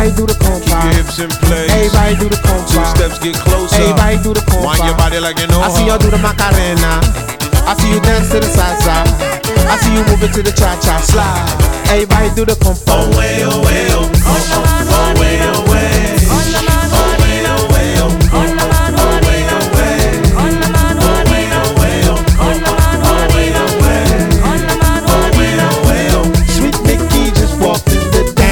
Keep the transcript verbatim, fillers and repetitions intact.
Everybody do the compa. Keep your hips in place. Everybody do the compa. Two steps, get closer. Everybody do the compa. Wind your body like you know I see her. you do the Macarena. I see you dance to the salsa. I see you move it to the cha-cha slide. Everybody do the compa. Oh, way, oh,